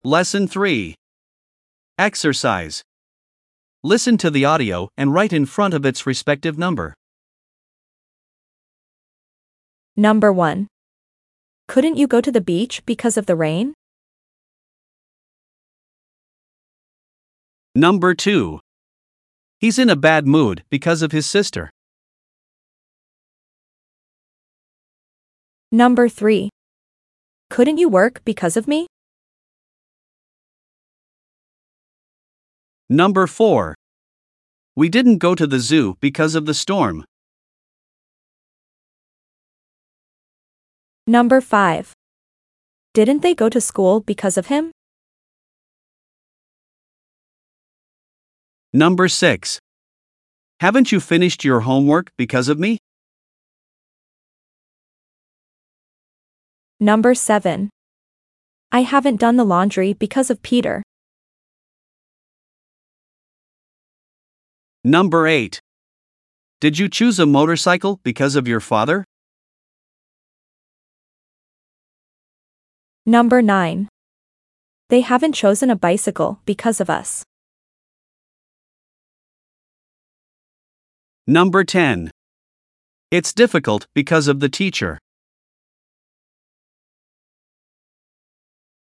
Lesson 3. Exercise. Listen to the audio and write in front of its respective number. Number 1. Couldn't you go to the beach because of the rain? Number 2. He's in a bad mood because of his sister. Number 3. Couldn't you work because of me? Number 4. We didn't go to the zoo because of the storm. Number 5. Didn't they go to school because of him? Number 6. Haven't you finished your homework because of me? Number 7. I haven't done the laundry because of Peter. Number 8. Did you choose a motorcycle because of your father? Number 9. They haven't chosen a bicycle because of us. Number 10. It's difficult because of the teacher.